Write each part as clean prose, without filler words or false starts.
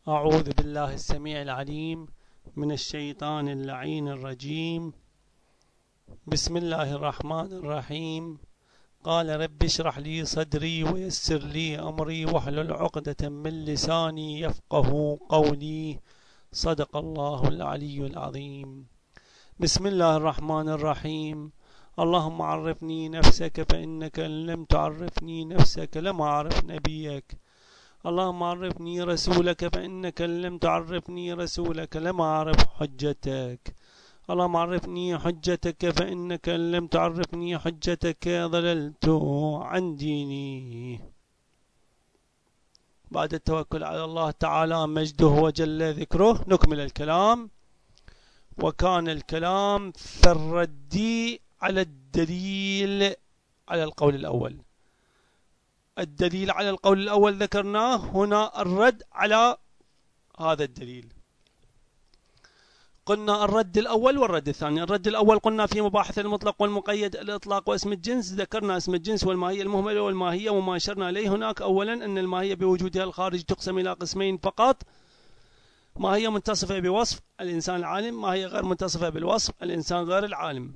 أعوذ بالله السميع العليم من الشيطان اللعين الرجيم. بسم الله الرحمن الرحيم. قال رب اشرح لي صدري ويسر لي أمري واحلل عقدة من لساني يفقه قولي. صدق الله العلي العظيم. بسم الله الرحمن الرحيم. اللهم عرفني نفسك فإنك إن لم تعرفني نفسك لم أعرف نبيك. اللهم عرفني رسولك فإنك إن لم تعرفني رسولك لم أعرف حجتك. اللهم عرفني حجتك فإنك إن لم تعرفني حجتك ضللت عن ديني. بعد التوكل على الله تعالى مجده وجل ذكره نكمل الكلام. وكان الكلام في الرد على الدليل على القول الأول. الدليل على القول الأول ذكرناه، هنا الرد على هذا الدليل. قلنا الرد الأول والرد الثاني. الرد الأول قلنا في مباحث المطلق والمقيد، الإطلاق واسم الجنس. ذكرنا اسم الجنس والماهية المهملة والماهية، وما أشرنا إليه هناك أولا أن الماهية بوجودها الخارج تقسم إلى قسمين فقط: ماهية متصفة بوصف الإنسان العالم، ماهية غير متصفة بالوصف الإنسان غير العالم.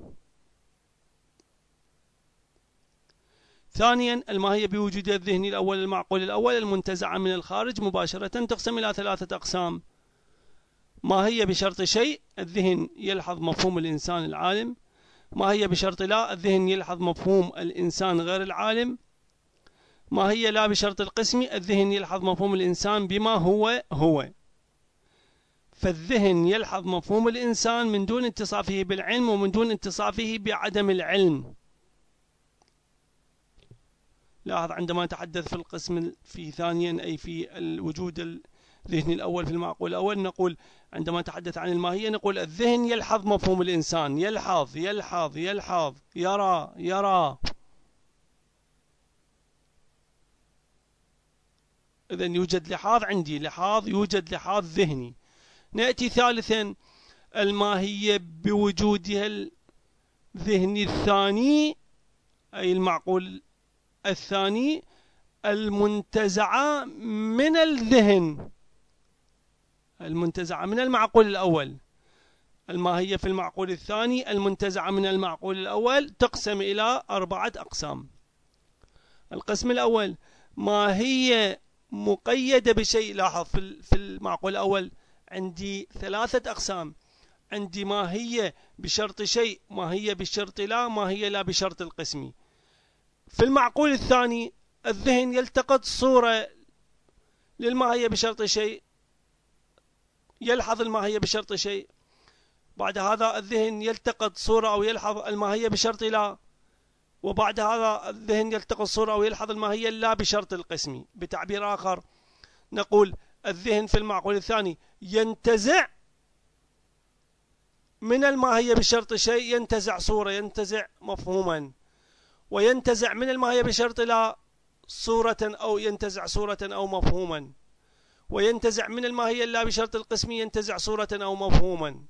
ثانيا الماهية بوجودها الذهني الأول المعقول الأول المنتزعة من الخارج مباشرة تقسم إلى ثلاثة أقسام: ماهية بشرط شيء الذهن يلحظ مفهوم الإنسان العالم، ماهية بشرط لا الذهن يلحظ مفهوم الإنسان غير العالم، ماهية لا بشرط القسم الذهن يلحظ مفهوم الإنسان بما هو. فالذهن يلحظ مفهوم الإنسان من دون اتصافه بالعلم ومن دون اتصافه بعدم العلم. لاحظ عندما نتحدث في القسم في ثانيا أي في الوجود الذهني الأول في المعقول الأول، نقول عندما نتحدث عن الماهية نقول الذهن يلحظ مفهوم الإنسان، يلحظ يلحظ يلحظ، يرى يرى. إذن يوجد لحاظ عندي، لحاظ، يوجد لحاظ ذهني. نأتي ثالثا الماهية بوجودها الذهني الثاني أي المعقول الثاني المنتزعة من الذهن، المنتزعة من المعقول الأول. الماهية في المعقول الثاني المنتزعة من المعقول الأول تقسم إلى 4 أقسام. القسم الأول ماهية مقيدة بشيء. لاحظ في المعقول الأول عندي 3 أقسام: عندي ماهية بشرط شيء، ماهية بشرط لا، ماهية لا بشرط القسم. في المعقول الثاني الذهن يلتقط صورة للماهية بشرط شيء، يلحظ الماهية بشرط شيء. بعد هذا الذهن يلتقط صورة أو يلحظ الماهية بشرط لا، وبعد هذا الذهن يلتقط صورة أو يلحظ الماهية لا بشرط القسم. بتعبير آخر نقول الذهن في المعقول الثاني ينتزع من الماهية بشرط شيء، ينتزع صورة، ينتزع مفهوما، وينتزع من الماهية بشرط لا صورة أو ينتزع صورة أو مفهوما، وينتزع من الماهية لا بشرط القسم ينتزع صورة أو مفهوما.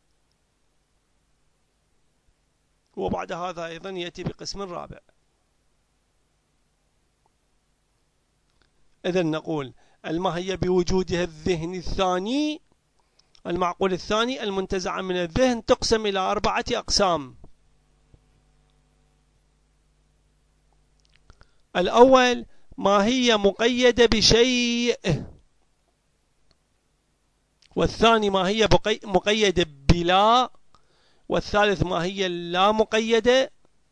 وبعد هذا أيضا يأتي بقسم رابع. إذن نقول الماهية بوجودها الذهني الثاني المعقول الثاني المنتزعة من الذهن تقسم إلى 4 أقسام. الأول ماهية مقيدة بشيء، والثاني ماهية مقيدة بلا، والثالث ماهية لا مقيدة،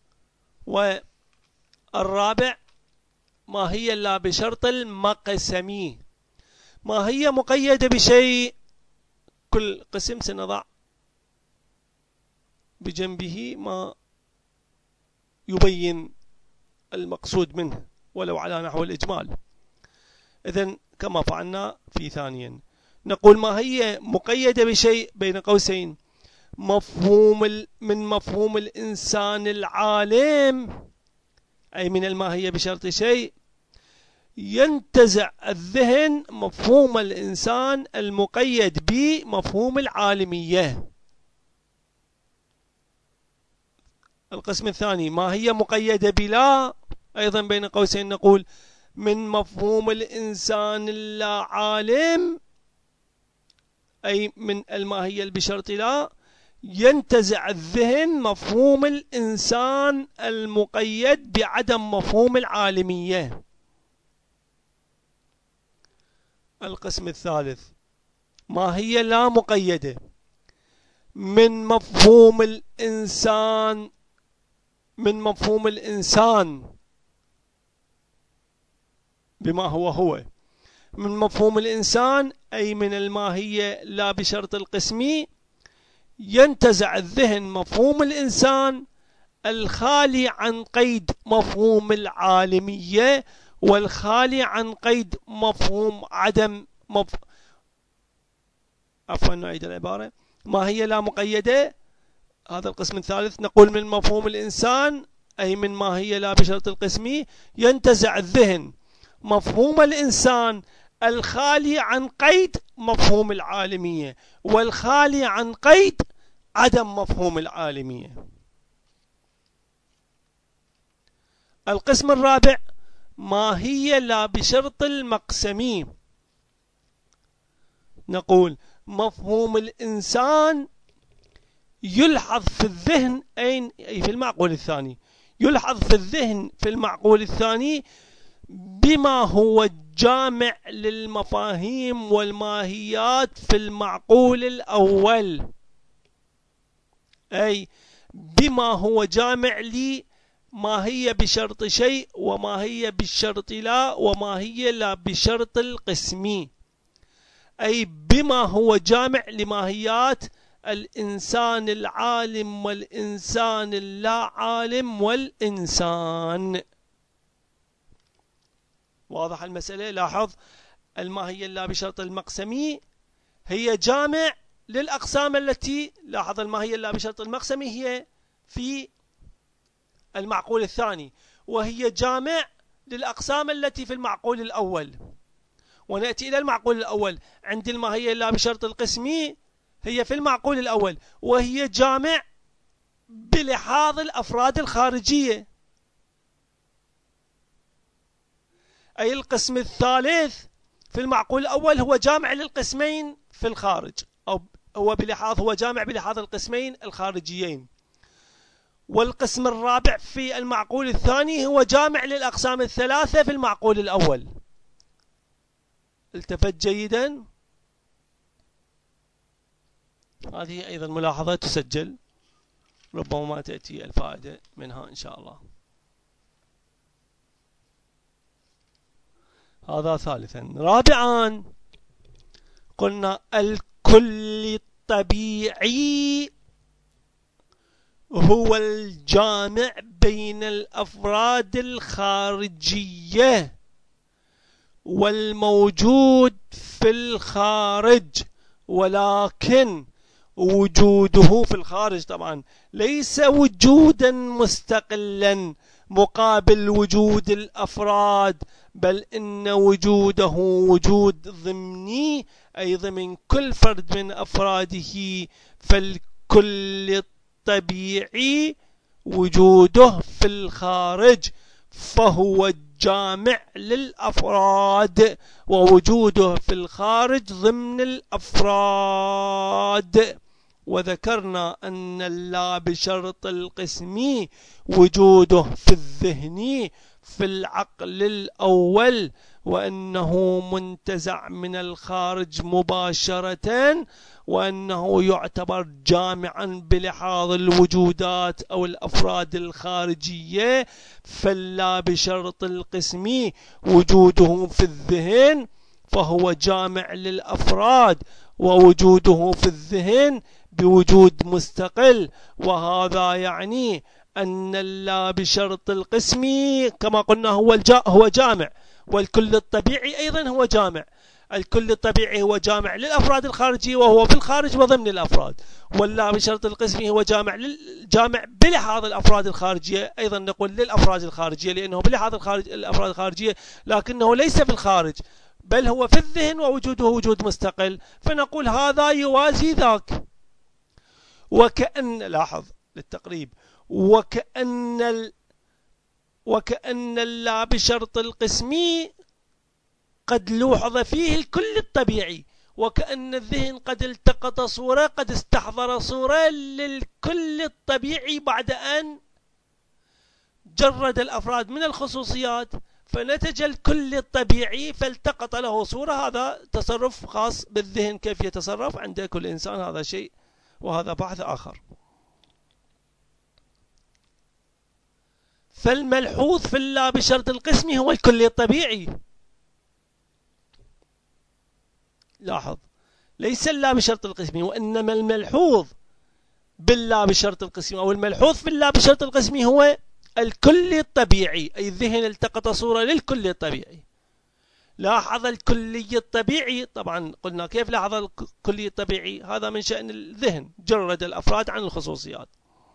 والرابع ماهية لا بشرط المقسمي. ماهية مقيدة بشيء كل قسم سنضع بجنبه ما يبين المقصود منه ولو على نحو الإجمال. إذن كما فعلنا في ثانيا نقول ماهية مقيدة بشيء بين قوسين من مفهوم الإنسان العالم أي من الماهية بشرط شيء ينتزع الذهن مفهوم الإنسان المقيد بمفهوم العالمية. القسم الثاني ماهية مقيدة بلا أيضا بين قوسين نقول من مفهوم الإنسان اللا عالم أي من الماهية بشرط لا، ينتزع الذهن مفهوم الإنسان المقيد بعدم مفهوم العالمية. القسم الثالث ماهية لا مقيدة من مفهوم الإنسان، بما هو من مفهوم الإنسان، أي من الماهية لا بشرط القسمي، ينتزع الذهن مفهوم الإنسان الخالي عن قيد مفهوم العالمية والخالي عن قيد مفهوم عفوا نعيد العبارة. ماهية لا مقيدة، هذا القسم الثالث، نقول من مفهوم الإنسان أي من ماهية لا بشرط القسمي، ينتزع الذهن مفهوم الإنسان الخالي عن قيد مفهوم العالمية والخالي عن قيد عدم مفهوم العالمية. القسم الرابع ماهية لا بشرط المقسمي، نقول مفهوم الإنسان يلحظ في الذهن، أي في المعقول الثاني، يلحظ في الذهن في المعقول الثاني بما هو جامع للمفاهيم والماهيات في المعقول الأول، أي بما هو جامع لي ماهية بشرط شيء وماهية بالشرط لا وماهية لا بشرط القسمي، أي بما هو جامع لماهيات الإنسان العالم والإنسان اللا عالم والإنسان. واضح المسألة؟ لاحظ الماهية اللا بشرط المقسمي هي جامع للأقسام التي، لاحظ الماهية اللا بشرط المقسمي هي في المعقول الثاني، وهي جامع للأقسام التي في المعقول الأول. ونأتي إلى المعقول الأول، عند الماهية اللا بشرط القسمي هي في المعقول الأول وهي جامع بلحاظ الأفراد الخارجية، أي القسم الثالث في المعقول الأول هو جامع للقسمين في الخارج، أو هو جامع بلحاظ القسمين الخارجيين. والقسم الرابع في المعقول الثاني هو جامع للأقسام الثلاثة في المعقول الأول. التفت جيدا، هذه أيضا ملاحظة تسجل، ربما تأتي الفائدة منها إن شاء الله. هذا ثالثا. رابعا قلنا الكل الطبيعي هو الجامع بين الأفراد الخارجية والموجود في الخارج، ولكن وجوده في الخارج طبعا ليس وجودا مستقلا مقابل وجود الأفراد، بل إن وجوده وجود ضمني، أي ضمن كل فرد من أفراده. فالكل الطبيعي وجوده في الخارج فهو جامع للأفراد، ووجوده في الخارج ضمن الأفراد. وذكرنا أن اللا بشرط القسمي وجوده في الذهني في العقل الأول، وأنه منتزع من الخارج مباشرة، وأنه يعتبر جامعا بلحاظ الوجودات أو الأفراد الخارجية. فاللا بشرط القسمي وجوده في الذهن فهو جامع للأفراد، ووجوده في الذهن بوجود مستقل. وهذا يعني أن اللا بشرط القسمي كما قلنا هو جامع، والكل الطبيعي أيضا هو جامع. الكل الطبيعي هو جامع للأفراد الخارجية وهو في الخارج وضمن الأفراد، واللا بشرط القسمي هو جامع بلحاظ الأفراد الخارجية، أيضا نقول للأفراد الخارجية لأنه بلحاظ الأفراد الخارجية، لكنه ليس في الخارج بل هو في الذهن ووجوده وجود مستقل، فنقول هذا يوازي ذاك. وكأن، لاحظ للتقريب، وكأن اللا بشرط القسمي قد لوحظ فيه الكل الطبيعي وكأن الذهن قد التقط صورة، قد استحضر صورة للكل الطبيعي بعد أن جرد الأفراد من الخصوصيات، فنتج الكل الطبيعي فالتقط له صورة. هذا تصرف خاص بالذهن، كيف يتصرف عند كل إنسان هذا شيء، وهذا بحث آخر. فالملحوظ في اللا بشرط القسم هو الكل الطبيعي. لاحظ، ليس اللا بشرط القسم، وإنما الملحوظ باللا بشرط القسم، أو الملحوظ في اللا بشرط القسم هو الكل الطبيعي، أي الذهن التقط صورة للكل الطبيعي. لاحظ الكلي الطبيعي، طبعا قلنا كيف لاحظ الكلي الطبيعي، هذا من شأن الذهن، جرد الأفراد عن الخصوصيات.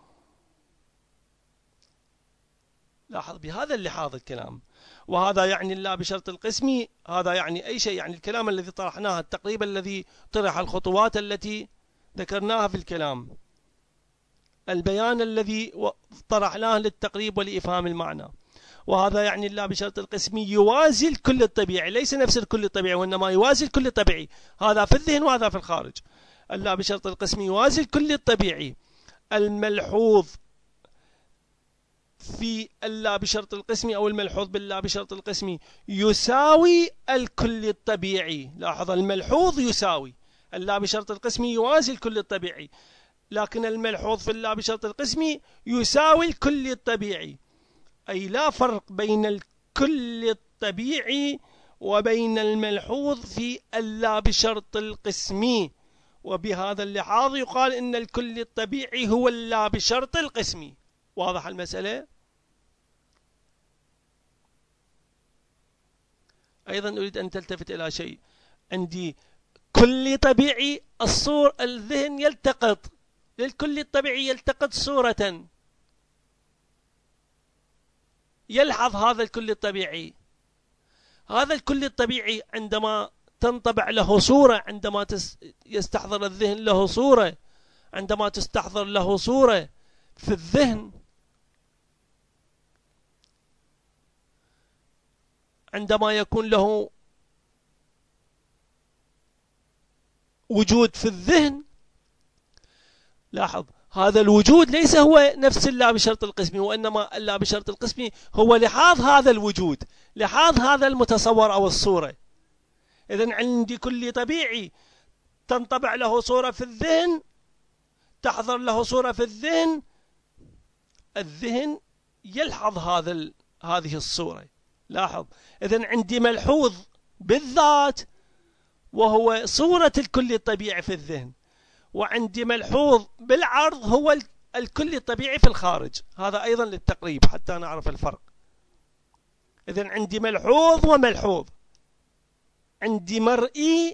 لاحظ بهذا اللحاظ الكلام، وهذا يعني اللا بشرط القسم، هذا يعني أي شيء، يعني الكلام الذي طرحناه، التقريب الذي طرح، الخطوات التي ذكرناها في الكلام، البيان الذي طرحناه للتقريب ولإفهام المعنى. وهذا يعني اللا بشرط القسم يوازي الكل الطبيعي، ليس نفس الكل الطبيعي، وإنما يوازي الكل الطبيعي، هذا في الذهن وهذا في الخارج. اللا بشرط القسم يوازي الكل الطبيعي. الملحوظ في اللا بشرط القسم، أو الملحوظ باللا بشرط القسم يساوي الكل الطبيعي. لاحظ، الملحوظ يساوي، اللا بشرط القسم يوازي الكل الطبيعي، لكن الملحوظ في اللا بشرط القسم يساوي الكل الطبيعي، أي لا فرق بين الكل الطبيعي وبين الملحوظ في اللا بشرط القسم. وبهذا اللحاظ يقال إن الكل الطبيعي هو اللا بشرط القسم. واضح المسألة؟ أيضا أريد أن تلتفت إلى شيء، عندي كل طبيعي، الذهن يلتقط للكل الطبيعي، يلتقط صورة، يلحظ هذا الكل الطبيعي. هذا الكل الطبيعي عندما تنطبع له صورة، عندما يستحضر الذهن له صورة، عندما تستحضر له صورة في الذهن، عندما يكون له وجود في الذهن، لاحظ هذا الوجود ليس هو نفس اللا بشرط القسم، وإنما اللا بشرط القسم هو لحاظ هذا الوجود، لحاظ هذا المتصور أو الصورة. إذن عندي كل طبيعي تنطبع له صورة في الذهن، تحضر له صورة في الذهن، الذهن يلحظ هذه الصورة. لاحظ، إذن عندي ملحوظ بالذات وهو صورة الكل الطبيعي في الذهن، وعندي ملحوظ بالعرض هو الكل الطبيعي في الخارج. هذا أيضا للتقريب حتى نعرف الفرق. إذن عندي ملحوظ وملحوظ، عندي مرئي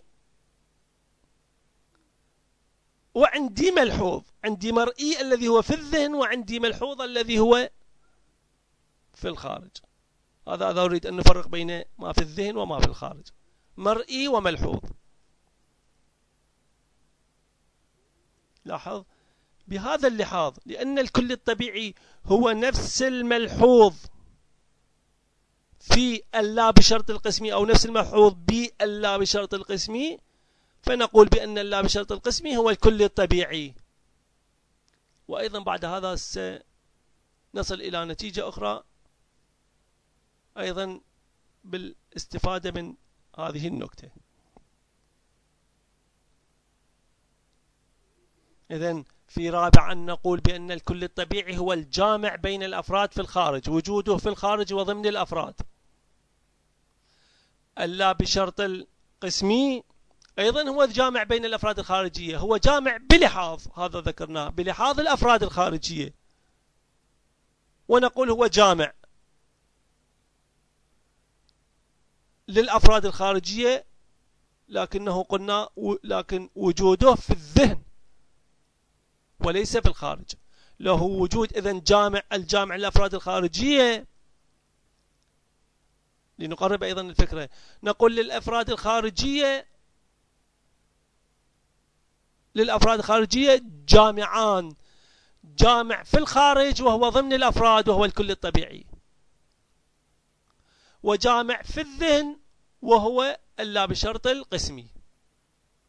وعندي ملحوظ، عندي مرئي الذي هو في الذهن، وعندي ملحوظ الذي هو في الخارج. هذا أريد أن نفرق بين ما في الذهن وما في الخارج، مرئي وملحوظ. لاحظ بهذا اللحاظ، لأن الكل الطبيعي هو نفس الملحوظ في اللا بشرط القسمي، أو نفس الملحوظ باللا بشرط القسمي، فنقول بأن اللا بشرط القسمي هو الكل الطبيعي. وأيضا بعد هذا سنصل إلى نتيجة أخرى أيضا بالاستفادة من هذه النكتة. إذن في رابعا نقول بأن الكل الطبيعي هو الجامع بين الأفراد في الخارج، وجوده في الخارج وضمن الأفراد. اللا بشرط القسمي أيضا هو الجامع بين الأفراد الخارجية، هو جامع بلحاظ، هذا ذكرناه، بلحاظ الأفراد الخارجية، ونقول هو جامع للأفراد الخارجية، لكنه قلنا لكن وجوده في الذهن وليس في الخارج، له وجود. إذن الجامع للأفراد الخارجية، لنقرب أيضا الفكرة، نقول للأفراد الخارجية جامعان، جامع في الخارج وهو ضمن الأفراد وهو الكل الطبيعي، وجامع في الذهن وهو اللا بشرط القسمي.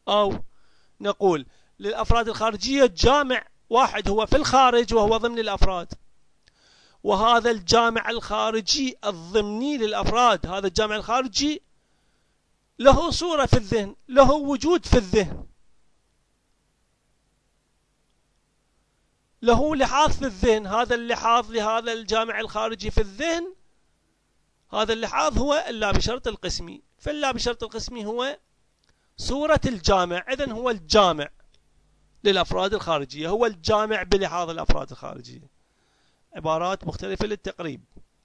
أو نقول للأفراد الخارجية جامع واحد هو في الخارج وهو ضمن الأفراد، وهذا الجامع الخارجي الضمني للأفراد، هذا الجامع الخارجي له صورة في الذهن، له وجود في الذهن، له لحاظ في الذهن. هذا اللحاظ لهذا الجامع الخارجي في الذهن، هذا اللحاظ هو اللابشرط القسمي. فاللابشرط القسمي هو صورة الجامع، إذن هو الجامع للأفراد الخارجية، هو الجامع بلحاظ الأفراد الخارجية. عبارات مختلفة للتقريب.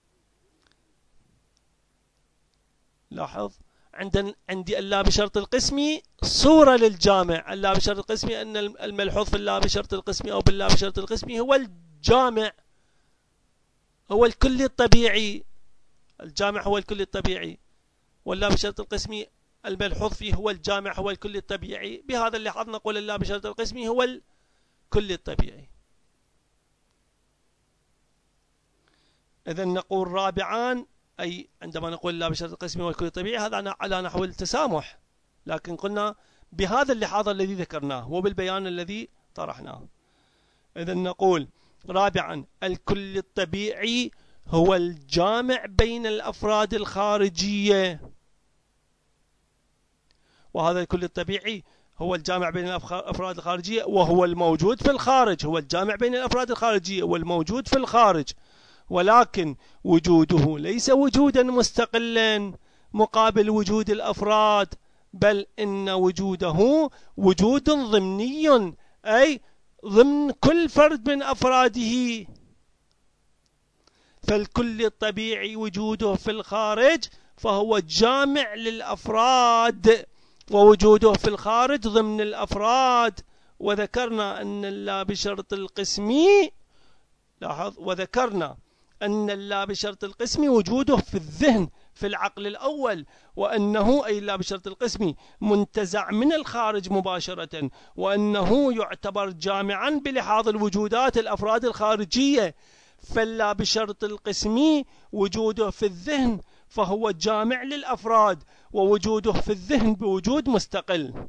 لاحظ عندي اللابشرط القسمي صورة للجامع. اللابشرط القسمي أن الملحوظ في اللابشرط القسمي أو باللابشرط القسمي هو الجامع، هو الكلي الطبيعي. الجامع هو الكلي الطبيعي، واللابشرط القسمي الملحوظ فيه هو الجامع، هو الكلي الطبيعي. بهذا اللحاظ نقول اللابشرط القسمي هو الكلي الطبيعي. إذن نقول رابعا، أي عندما نقول اللابشرط القسمي هو الكلي الطبيعي، هذا على نحو التسامح، لكن قلنا بهذا اللحاظ الذي ذكرناه وبالبيان الذي طرحناه. إذن نقول رابعا الكلي الطبيعي هو الجامع بين الأفراد الخارجية، وهذا الكلي الطبيعي هو الجامع بين الأفراد الخارجية وهو الموجود في الخارج، هو الجامع بين الأفراد الخارجية والموجود في الخارج، ولكن وجوده ليس وجودا مستقلا مقابل وجود الأفراد، بل إن وجوده وجود ضمني، أي ضمن كل فرد من أفراده. فالكل الطبيعي وجوده في الخارج فهو جامع للأفراد، ووجوده في الخارج ضمن الأفراد. وذكرنا أن اللابشرط القسمي، لاحظ، وذكرنا أن اللابشرط القسمي وجوده في الذهن في العقل الأول، وأنه أي اللابشرط القسمي منتزع من الخارج مباشرة، وأنه يعتبر جامعا بلحاظ الوجودات الأفراد الخارجية. فاللابشرط القسمي وجوده في الذهن فهو جامع للأفراد، ووجوده في الذهن بوجود مستقل.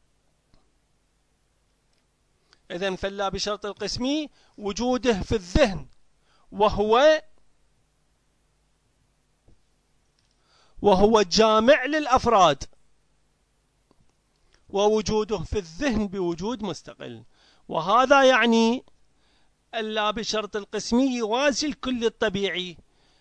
إذن فاللابشرط القسمي وجوده في الذهن وهو جامع للأفراد، ووجوده في الذهن بوجود مستقل. وهذا يعني اللابشرط القسمي يوازي الكل الطبيعي،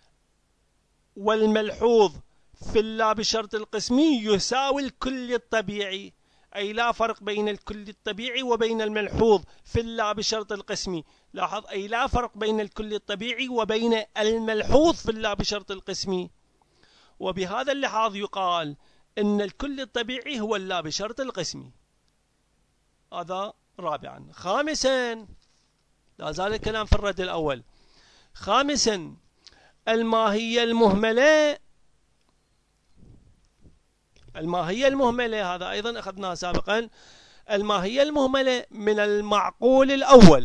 والملحوظ في اللابشرط القسمي يساوي الكل الطبيعي، أي لا فرق بين الكل الطبيعي وبين الملحوظ في اللابشرط القسمي. لاحظ، أي لا فرق بين الكل الطبيعي وبين الملحوظ في اللابشرط القسمي. وبهذا اللحاظ يقال إن الكل الطبيعي هو اللابشرط القسمي. هذا رابعا. خامسا، لا زال الكلام في الرد الأول. خامسا الماهية المهملة. الماهية المهملة هذا أيضا أخذناه سابقا. الماهية المهملة من المعقول الأول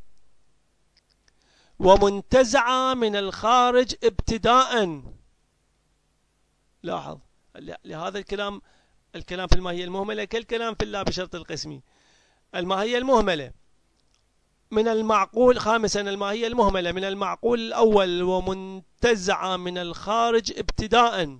ومنتزعة من الخارج ابتداء. لاحظ، لهذا الكلام في الماهية المهملة كالكلام في اللابشرط القسمي. الماهية المهملة من المعقول. خامسا الماهية المهملة من المعقول الأول ومنتزعة من الخارج ابتداء،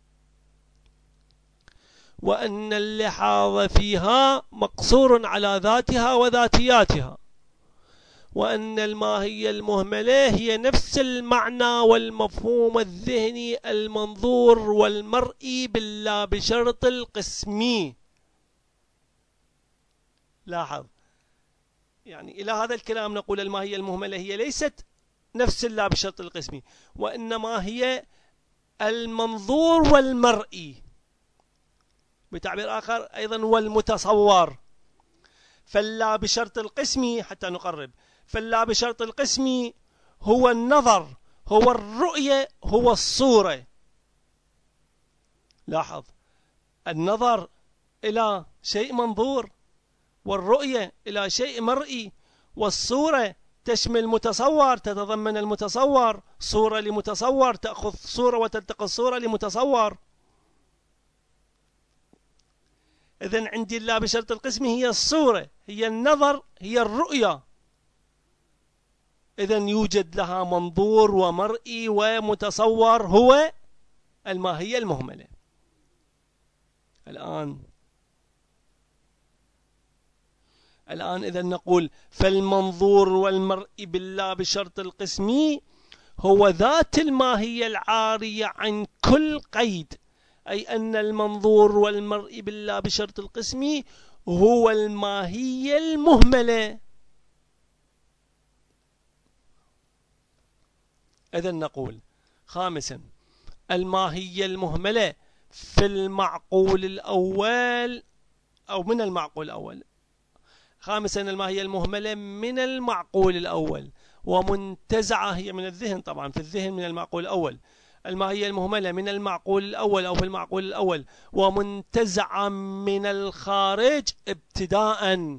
وأن اللحاظ فيها مقصور على ذاتها وذاتياتها، وأن الماهية المهملة هي نفس المعنى والمفهوم الذهني المنظور والمرئي باللابشرط القسمي. لاحظ، يعني إلى هذا الكلام نقول الماهية المهملة هي ليست نفس اللابشرط القسمي، وإنما هي المنظور والمرئي، بتعبير آخر أيضا والمتصور. فاللابشرط القسمي، حتى نقرب، فاللابشرط القسمي هو النظر، هو الرؤية، هو الصورة. لاحظ، النظر إلى شيء منظور، والرؤية إلى شيء مرئي، والصورة تشمل متصور، تتضمن المتصور، صورة لمتصور، تأخذ صورة وتلتقي الصورة لمتصور. إذن عندي لا بشرط القسم هي الصورة، هي النظر، هي الرؤية. إذن يوجد لها منظور ومرئي ومتصور هو الماهية المهملة. الآن إذا نقول فالمنظور والمرئي باللا بشرط القسم هو ذات الماهية العارية عن كل قيد، أي أن المنظور والمرئي باللا بشرط القسم هو الماهية المهملة. إذا نقول خامسا الماهية المهملة في المعقول الأول أو من المعقول الأول. خامسا الماهية المهملة من المعقول الأول ومنتزعة، هي من الذهن طبعا، في الذهن من المعقول الأول. الماهية المهملة من المعقول الأول أو في المعقول الأول ومنتزعة من الخارج ابتداء،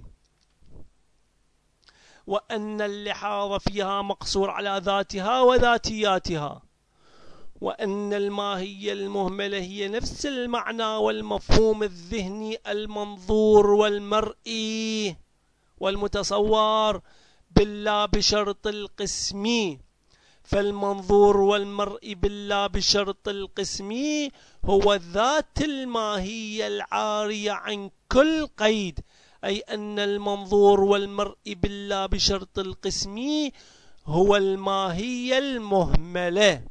وأن اللحاظ فيها مقصور على ذاتها وذاتياتها، وأن الماهية المهملة هي نفس المعنى والمفهوم الذهني المنظور والمرئي والمتصور باللا بشرط القسم. فالمنظور والمرئي باللا بشرط القسم هو ذات الماهية العارية عن كل قيد، أي أن المنظور والمرئي باللا بشرط القسم هو الماهية المهملة.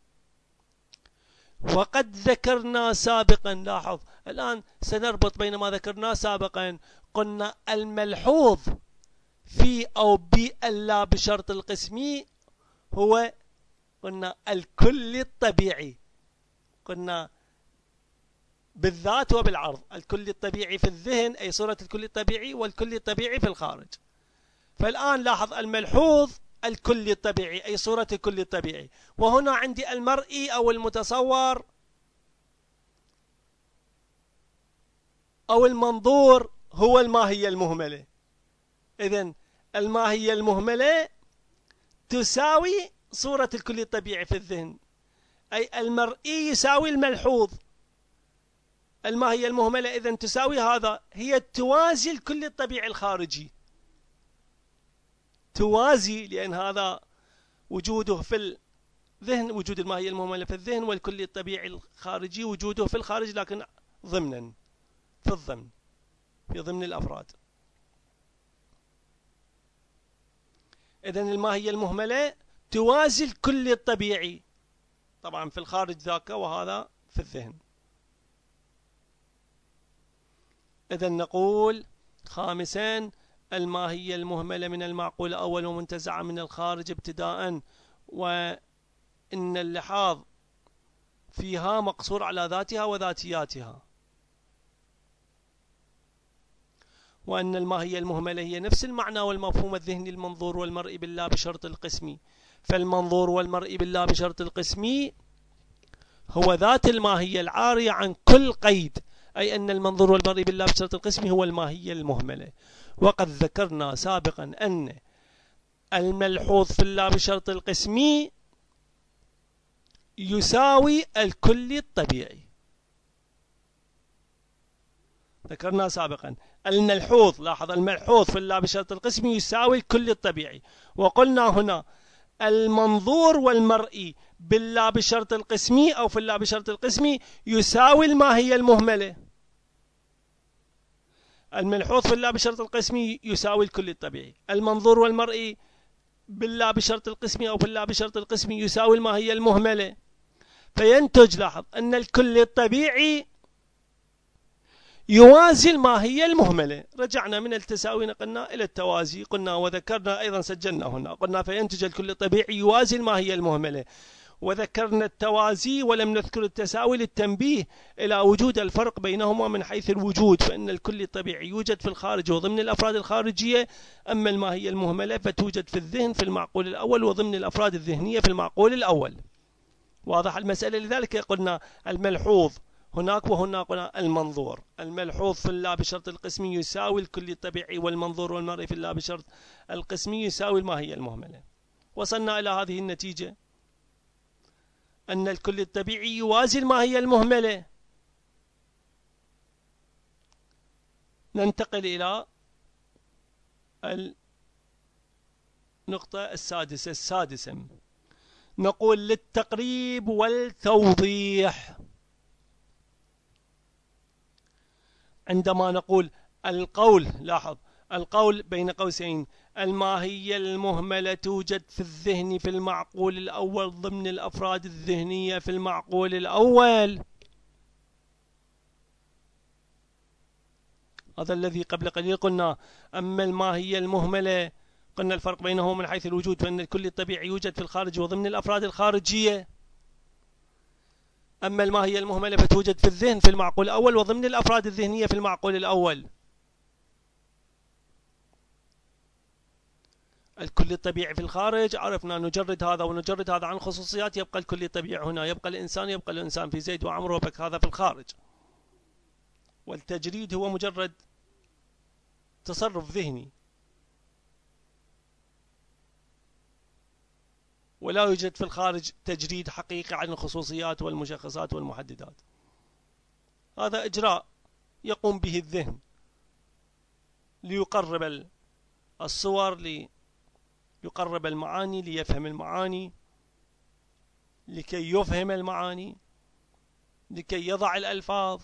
وقد ذكرنا سابقا، لاحظ الآن سنربط بين ما ذكرناه سابقا. قلنا الملحوظ في أو باللا بشرط القسم هو قلنا الكل الطبيعي، قلنا بالذات وبالعرض. الكل الطبيعي في الذهن أي صورة الكل الطبيعي، والكل الطبيعي في الخارج. فالآن لاحظ الملحوظ الكل الطبيعي أي صورة الكل الطبيعي، وهنا عندي المرئي أو المتصور أو المنظور هو الماهية المهملة. إذن الماهية المهملة تساوي صورة الكل الطبيعي في الذهن، أي المرئي يساوي الملحوظ. الماهية المهملة إذن تساوي هذا، هي توازي الكل الطبيعي الخارجي، توازي، لأن هذا وجوده في الذهن، وجود الماهية المهملة في الذهن، والكل الطبيعي الخارجي وجوده في الخارج لكن ضمنا، في الضمن، في ضمن الأفراد. إذن الماهية المهملة توازي الكل الطبيعي طبعا في الخارج ذاك، وهذا في الذهن. إذن نقول خامسا الماهية المهملة من المعقول الأول ومنتزعة من الخارج ابتداء، وإن اللحاظ فيها مقصور على ذاتها وذاتياتها، وأن الماهية المهملة هي نفس المعنى والمفهوم الذهني المنظور والمرئي باللا بشرط القسم. فالمنظور والمرئي باللا بشرط القسم هو ذات الماهية العارية عن كل قيد، أي أن المنظور والمرئي باللا بشرط القسم هو الماهية المهملة. وقد ذكرنا سابقا أن الملحوظ في اللا بشرط القسم يساوي الكل الطبيعي. ذكرنا سابقا الملحوظ، لاحظ الملحوظ في اللا بشرط القسم يساوي الكل الطبيعي. وقلنا هنا المنظور والمرئي باللا بشرط القسم أو في اللا بشرط القسم يساوي الماهية المهملة. الملحوظ في اللا بشرط القسم يساوي الكل الطبيعي، المنظور والمرئي باللا بشرط القسم أو في اللا بشرط القسم يساوي الماهية المهملة. فينتج، لاحظ أن الكل الطبيعي يوازي الماهية المهملة. رجعنا من التساوي نقلنا إلى التوازي، قلنا وذكرنا أيضا سجلنا هنا، قلنا فينتج الكل الطبيعي يوازي الماهية المهملة، وذكرنا التوازي ولم نذكر التساوي للتنبيه إلى وجود الفرق بينهما من حيث الوجود، فإن الكل الطبيعي يوجد في الخارج وضمن الأفراد الخارجية، أما الماهية المهملة فتوجد في الذهن في المعقول الأول وضمن الأفراد الذهنية في المعقول الأول. واضح المسألة؟ لذلك قلنا الملحوظ هناك وهنا قلنا المنظور. الملحوظ في اللا بشرط القسم يساوي الكل الطبيعي، والمنظور والمرئي في اللا بشرط القسم يساوي الماهية المهملة. وصلنا إلى هذه النتيجة أن الكل الطبيعي يوازي الماهية المهملة. ننتقل إلى النقطة السادسة نقول للتقريب والتوضيح. عندما نقول القول، لاحظ القول بين قوسين الماهية المهملة توجد في الذهن في المعقول الأول ضمن الأفراد الذهنية في المعقول الأول. هذا الذي قبل قليل قلنا. أما الماهية المهملة قلنا الفرق بينه من حيث الوجود، فإن الكل الطبيعي يوجد في الخارج وضمن الأفراد الخارجية. أما الماهية المهملة فتوجد في الذهن في المعقول الأول وضمن الأفراد الذهنية في المعقول الأول. الكل الطبيعي في الخارج عرفنا نجرد هذا ونجرد هذا عن خصوصيات، يبقى الكل الطبيعي هنا، يبقى الإنسان في زيد وعمر وبك، هذا في الخارج. والتجريد هو مجرد تصرف ذهني ولا يوجد في الخارج تجريد حقيقي عن الخصوصيات والمشخصات والمحددات. هذا إجراء يقوم به الذهن ليقرب الصور، ليقرب المعاني، ليفهم المعاني، لكي يفهم المعاني، لكي يضع الألفاظ.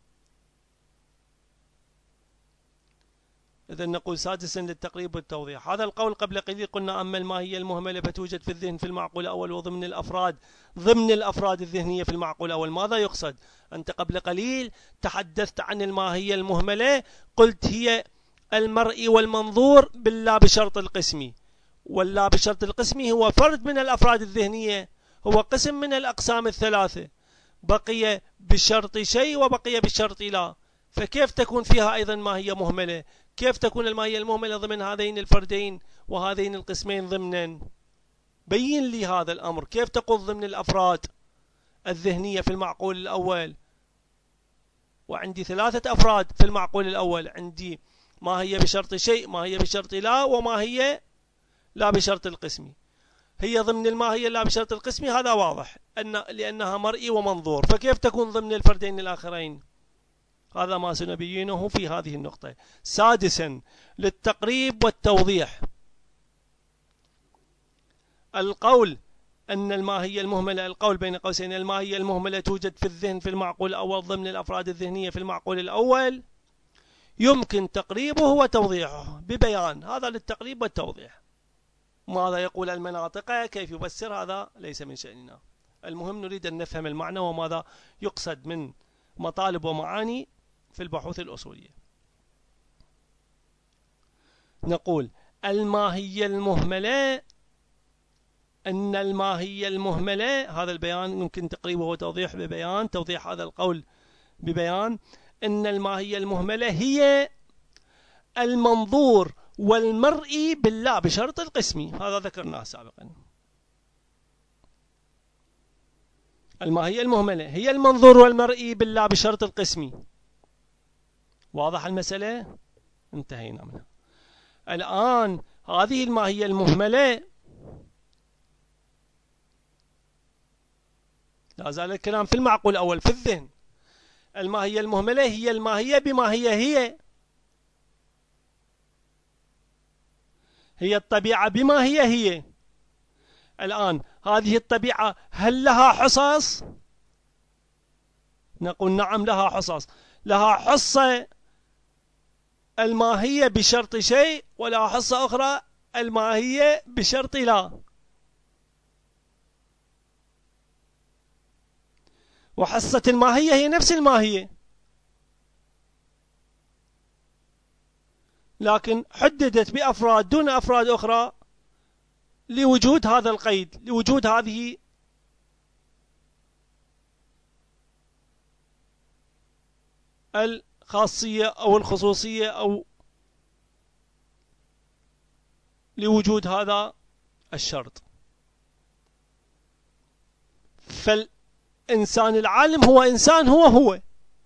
إذن نقول سادسا للتقريب والتوضيح. هذا القول قبل قليل قلنا أما الماهية المهملة فتوجد في الذهن في المعقول الأول وضمن الأفراد الذهنية في المعقول الأول. ماذا يقصد؟ أنت قبل قليل تحدثت عن الماهية المهملة، قلت هي المرئي والمنظور باللا بشرط القسمي، واللا بشرط القسمي هو فرد من الأفراد الذهنية، هو قسم من الأقسام الثلاثة، بقي بشرط شيء وبقي بشرط لا. فكيف تكون فيها أيضا ماهية مهملة؟ كيف تكون الماهية المهملة ضمن هذين الفردين وهذين القسمين ضمنا؟ بين لي هذا الأمر. كيف تقول ضمن الأفراد الذهنية في المعقول الأول؟ وعندي 3 أفراد في المعقول الأول، عندي ماهية بشرط شيء، ماهية بشرط لا، وماهية لا بشرط القسمي. هي ضمن الماهية لا بشرط القسمي، هذا واضح لأنها مرئي ومنظور. فكيف تكون ضمن الفردين الآخرين؟ هذا ما سنبينه في هذه النقطة. سادسا للتقريب والتوضيح. القول أن الماهية المهملة، القول بين قوسين الماهية المهملة توجد في الذهن في المعقول الأول ضمن الأفراد الذهنية في المعقول الأول، يمكن تقريبه وتوضيحه ببيان. هذا للتقريب والتوضيح. ماذا يقول المناطق، كيف يفسر، هذا ليس من شأننا. المهم نريد أن نفهم المعنى وماذا يقصد من مطالب ومعاني في البحوث الأصولية. نقول الماهية المهملة، أن الماهية المهملة، هذا البيان يمكن تقريبه وتوضيح ببيان، توضيح هذا القول ببيان. أن الماهية المهملة هي المنظور والمرئي باللا بشرط القسمي، هذا ذكرناه سابقا. الماهية المهملة هي المنظور والمرئي باللا بشرط القسمي. واضح المسألة؟ انتهينا منها. الآن هذه الماهية المهملة لا زال الكلام في المعقول الأول في الذهن. الماهية المهملة هي الماهية بما هي الطبيعة بما هي. الآن هذه الطبيعة هل لها حصص؟ نقول نعم لها حصص. لها حصة الماهية بشرط شيء، ولا حصة أخرى الماهية بشرط لا. وحصة الماهية هي نفس الماهية، لكن حددت بأفراد دون أفراد أخرى لوجود هذا القيد، لوجود هذه الخاصية أو الخصوصية، أو لوجود هذا الشرط. فالإنسان العالم هو إنسان، هو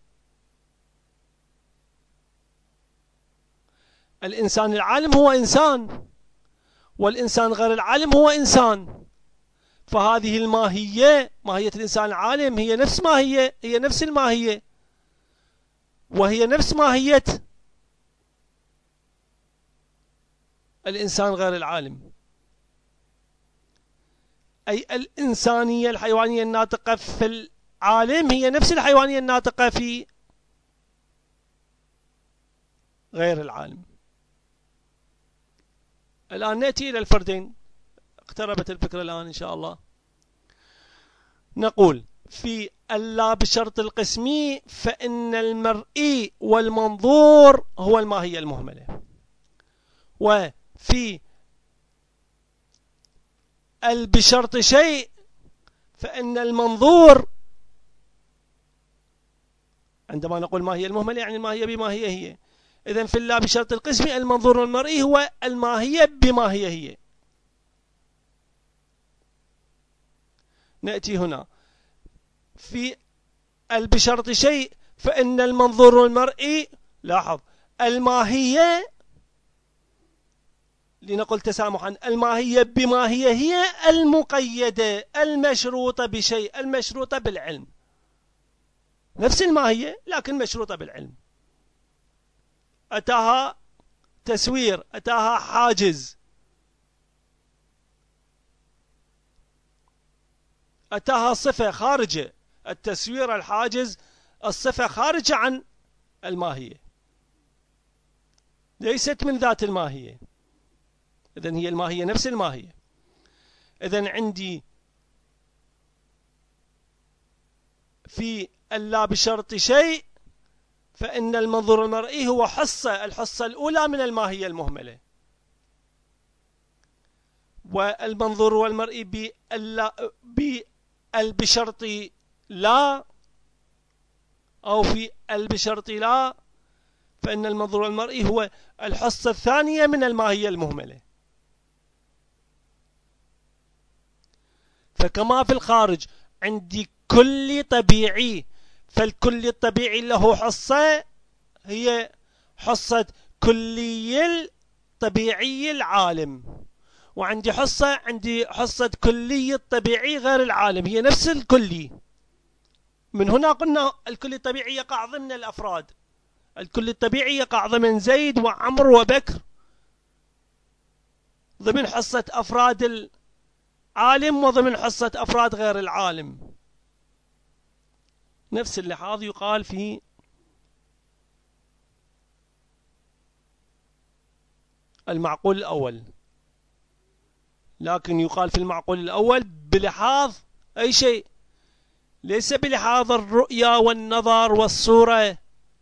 الإنسان العالم هو إنسان، والإنسان غير العالم هو إنسان. فهذه الماهية، ماهية الإنسان العالم، هي نفس الماهية، وهي نفس ماهية الإنسان غير العالم، أي الإنسانية الحيوانية الناطقة في العالم هي نفس الحيوانية الناطقة في غير العالم. الآن نأتي إلى الفردين، اقتربت الفكرة الآن إن شاء الله. نقول في اللا بشرط القسمي فإن المرئي والمنظور هو الماهية المهملة، وفي بشرط شيء فإن المنظور، عندما نقول ما هي المهملة يعني الماهية بما هي. إذن في اللا بشرط القسمي المنظور والمرئي هو الماهية بما هي. نأتي هنا في بشرط شيء فإن المنظور والمرئي، لاحظ الماهية لنقل تسامحا، الماهية بما هي المقيدة المشروطة بشيء، المشروطة بالعلم، نفس الماهية لكن مشروطة بالعلم. أتاها تسوير، أتاها حاجز، أتاها صفة خارجة، التسوير الحاجز الصفة خارجة عن الماهية، ليست من ذات الماهية. إذن هي الماهية نفس الماهية. إذن عندي في اللا بشرط شيء فإن المنظور المرئي هو الحصة الأولى من الماهية المهملة، والمنظور والمرئي بشرط لا، أو في بشرط لا فإن المنظور والمرئي هو الحصة الثانية من الماهية المهملة. فكما في الخارج عندي كل طبيعي، فالكل الطبيعي له حصة هي حصة كلي الطبيعي العالم، وعندي حصة كلي الطبيعي غير العالم، هي نفس الكلي. من هنا قلنا الكل الطبيعي يقع ضمن الأفراد، الكل الطبيعي يقع ضمن زيد وعمر وبكر، ضمن حصة أفراد العالم وضمن حصة أفراد غير العالم. نفس اللحاظ يقال في المعقول الأول، لكن يقال في المعقول الأول بلحاظ أي شيء، ليس بلحاظ الرؤية والنظر والصورة،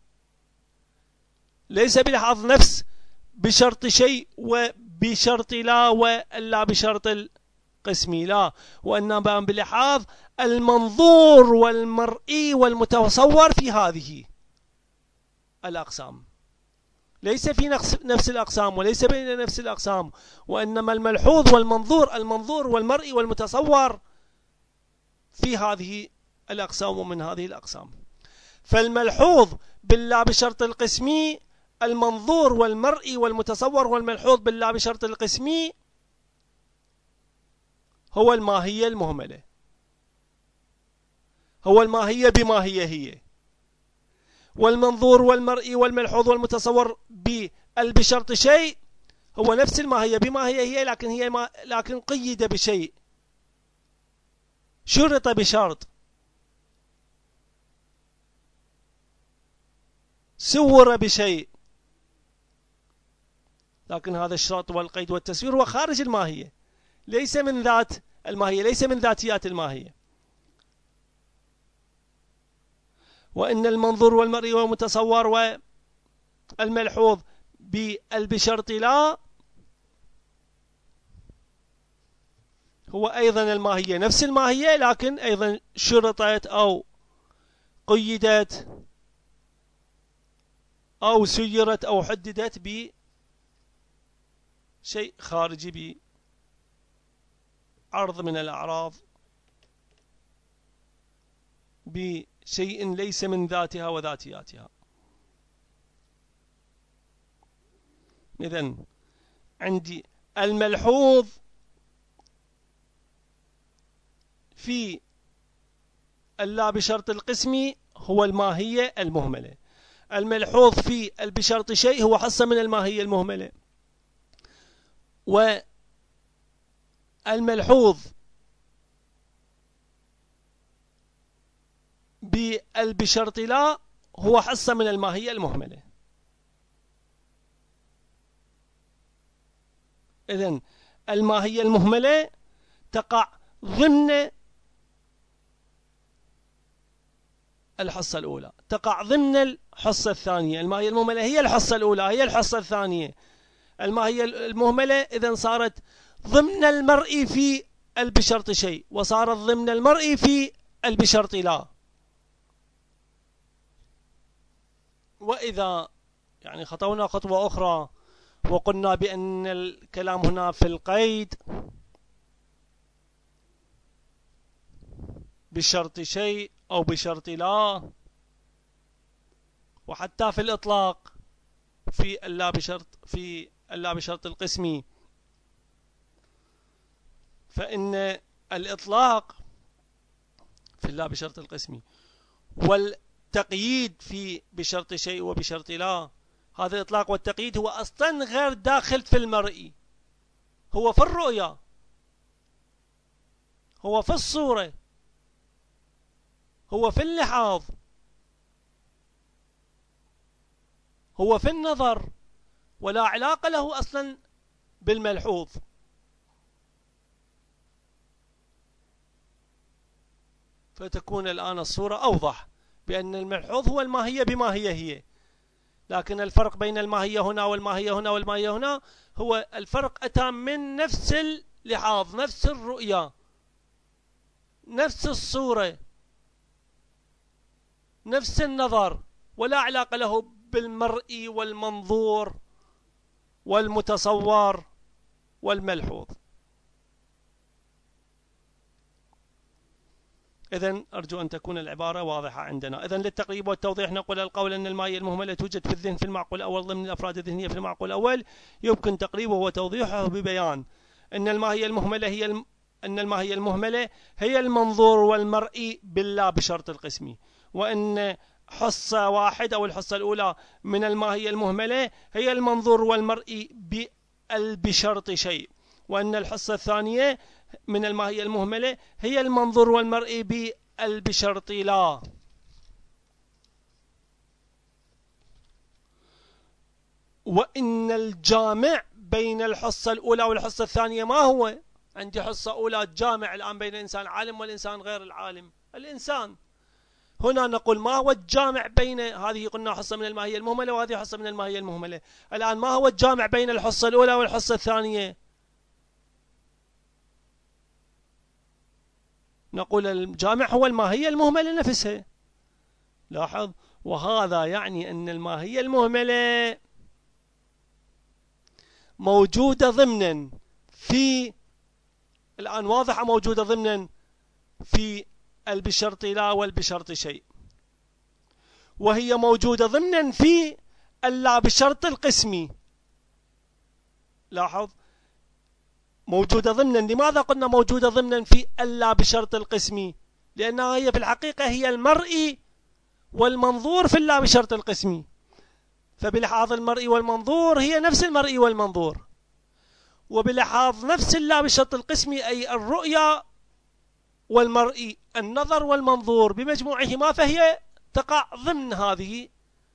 ليس بلحاظ نفس بشرط شيء وبشرط لا ولا بشرط القسمي، لا، وإنما بلحاظ المنظور والمرئي والمتصور في هذه الأقسام، ليس في نفس الأقسام وليس بين نفس الأقسام، وإنما الملحوظ والمنظور، المنظور والمرئي والمتصور في هذه الأقسام ومن هذه الأقسام. فالملحوظ باللا بشرط القسمي، المنظور والمرئي والمتصور والملحوظ باللا بشرط القسمي هو الماهية المهملة، هو الماهية بما هي. والمنظور والمرئي والملحوظ والمتصور بشرط شيء هو نفس الماهية بما هي، لكن قيد بشيء، شرط بشرط، سور بشيء، لكن هذا الشرط والقيد والتسوير هو خارج الماهية، ليس من ذات الماهية، ليس من ذاتيات الماهية. وإن المنظور والمرئي والمتصور والملحوظ بشرط لا هو أيضا الماهية نفس الماهية، لكن أيضا شرطت أو قيدت أو سيرت أو حددت بشيء خارجي، بعرض من الأعراض، بشيء ليس من ذاتها وذاتياتها. إذن عندي الملحوظ في اللا بشرط القسمي هو الماهية المهملة، الملحوظ في بشرط شيء هو حصة من الماهية المهملة، والملحوظ بشرط لا هو حصة من الماهية المهملة. إذن الماهية المهملة تقع ضمن الحصة الأولى، تقع ضمن الحصة الثانية. الماهية المهملة هي الحصة الأولى، هي الحصة الثانية. الماهية المهملة إذن صارت ضمن المرئي في بشرط شيء، وصارت ضمن المرئي في بشرط لا. وإذا يعني خطونا خطوة أخرى وقلنا بأن الكلام هنا في القيد بشرط شيء أو بشرط لا، وحتى في الإطلاق في اللا بشرط القسمي، فإن الإطلاق في اللا بشرط القسمي والتقييد في بشرط شيء وبشرط لا، هذا الإطلاق والتقييد هو أصلا غير داخل في المرئي، هو في الرؤية، هو في الصورة، هو في اللحاظ، هو في النظر، ولا علاقة له أصلا بالملحوظ. فتكون الآن الصورة أوضح بأن الملحوظ هو الماهية بما هي، لكن الفرق بين الماهية هنا والماهية هنا والماهية هنا هو الفرق أتى من نفس اللحاظ، نفس الرؤية، نفس الصورة، نفس النظر، ولا علاقة له بالمرئي والمنظور والمتصور والملحوظ. إذن أرجو أن تكون العبارة واضحة عندنا. إذن للتقريب والتوضيح نقول القول أن الماهية المهملة توجد في الذهن في المعقول الأول ضمن الأفراد الذهنية في المعقول الأول، يمكن تقريبه وتوضيحه ببيان أن الماهية المهملة هي المنظور والمرئي باللا بشرط القسمي، وأن حصة واحد أو الحصة الأولى من الماهية المهملة هي المنظور والمرئي بشرط شيء، وأن الحصة الثانية من الماهية المهملة هي المنظور والمرئي بشرط لا. وإن الجامع بين الحصة الأولى والحصة الثانية ما هو؟ عندي حصة أولى جامع الآن بين الإنسان العالم والإنسان غير العالم، الإنسان. هنا نقول ما هو الجامع بين هذه؟ قلنا حصة من الماهية المهملة وهذه حصة من الماهية المهملة. الآن ما هو الجامع بين الحصة الأولى والحصة الثانية؟ نقول الجامع هو الماهية المهملة نفسها. لاحظ، وهذا يعني أن الماهية المهملة موجودة ضمنا في الآن واضحة، موجودة ضمنا في بشرط لا والبشرط شيء، وهي موجودة ضمنا في اللا بشرط القسمي. لاحظ، موجودة ضمنا. لماذا قلنا موجودة ضمنا في اللا بشرط القسمي؟ لأنها هي في الحقيقة هي المرئي والمنظور في اللا بشرط القسمي، فبلحاظ المرئي والمنظور هي نفس المرئي والمنظور، وبلحاظ نفس اللا بشرط القسمي أي الرؤيا والمرئي النظر والمنظور بمجموعهما، فهي تقع ضمن هذه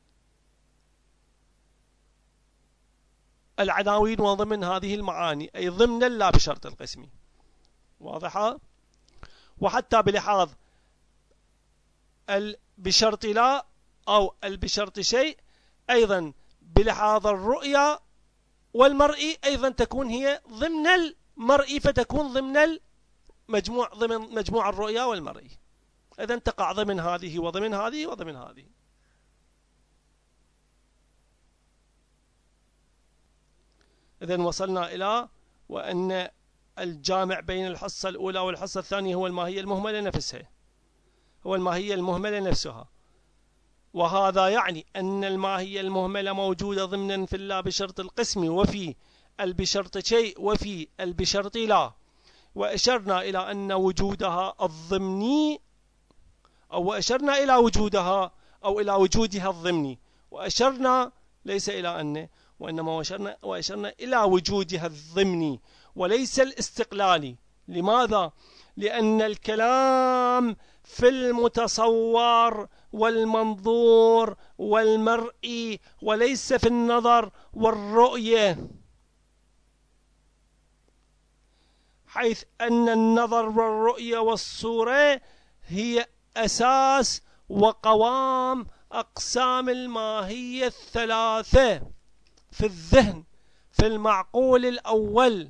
العناوين وضمن هذه المعاني، أي ضمن اللا بشرط القسمي. واضحة؟ وحتى بلحاظ بشرط لا أو بشرط شيء أيضا بلحاظ الرؤيا والمرئي أيضا تكون هي ضمن المرئي، فتكون ضمن مجموع الرؤيا والمرئي. إذن تقع ضمن هذه وضمن هذه وضمن هذه. إذن وصلنا إلى وأن الجامع بين الحصة الأولى والحصة الثانية هو الماهية المهملة نفسها، هو الماهية المهملة نفسها. وهذا يعني أن الماهية المهملة موجودة ضمنا في اللا بشرط القسم وفي بشرط شيء وفي بشرط لا. وأشرنا إلى أن وجودها الضمني، أو أشرنا إلى وجودها أو إلى وجودها الضمني، وأشرنا ليس إلى أن، وإنما وأشرنا إلى وجودها الضمني وليس الاستقلالي. لماذا؟ لأن الكلام في المتصور والمنظور والمرئي وليس في النظر والرؤية، حيث أن النظر والرؤية والصورة هي أساس وقوام أقسام الماهية الثلاثة في الذهن في المعقول الأول.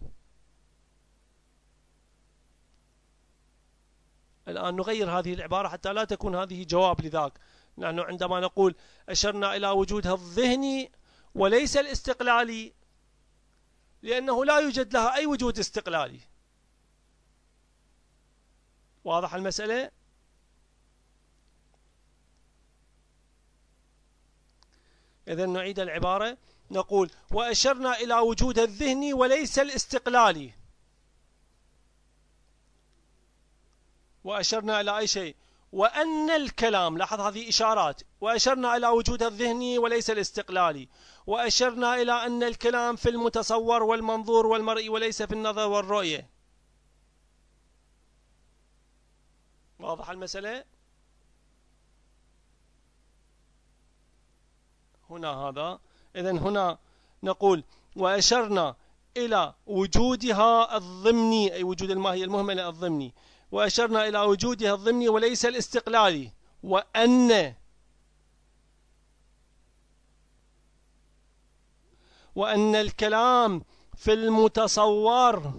الآن نغير هذه العبارة حتى لا تكون هذه جواب لذاك، لأنه عندما نقول أشرنا إلى وجودها الذهني وليس الاستقلالي، لأنه لا يوجد لها أي وجود استقلالي. واضح المسألة؟ إذن نعيد العبارة، نقول وأشرنا إلى وجودها الذهني وليس الاستقلالي. وأشرنا إلى أي شيء؟ وأن الكلام، لاحظ هذه إشارات، وأشرنا إلى وجودها الذهني وليس الاستقلالي، وأشرنا إلى أن الكلام في المتصور والمنظور والمرئي وليس في النظر والرؤية. واضح المسألة؟ هنا هذا. إذن هنا نقول وأشرنا إلى وجودها الضمني، أي وجود الماهية المهملة الضمني، وأشرنا إلى وجودها الضمني وليس الاستقلالي، وأن الكلام في المتصور